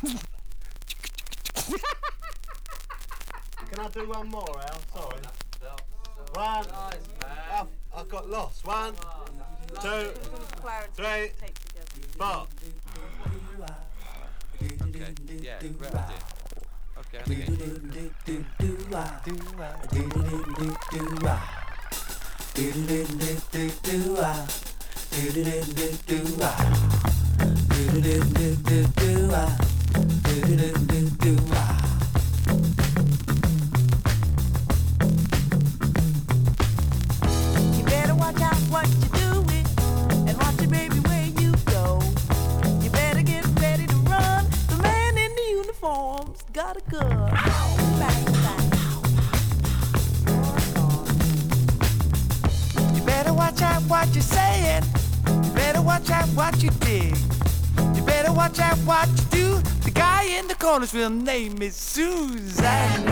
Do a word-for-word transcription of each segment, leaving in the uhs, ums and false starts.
Can I do one more, Al? Sorry. One. Oh, I got lost. One, two, three, four. Okay, yeah, great idea. Okay, and again. You better watch out what you doing and watch it, baby, where you go. You better get ready to run. The man in the uniform's got a gun. Bang, bang. You better watch out what you're saying. You better watch out what you dig. You better watch out what you do. The guy in the corner's real name is Susan.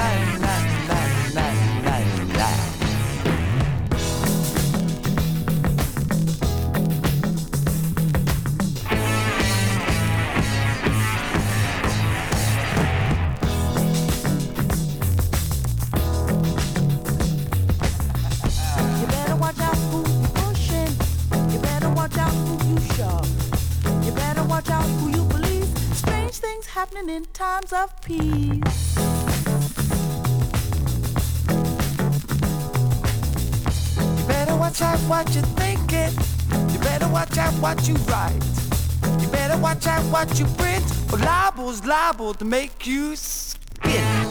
You better watch out who you pushing. You better watch out who you shove. You better watch out who you believe. Strange things happening in times of peace. You better watch out what you're thinking. You better watch out what you write. You better watch out what you print. Or libel's liable to make you skin.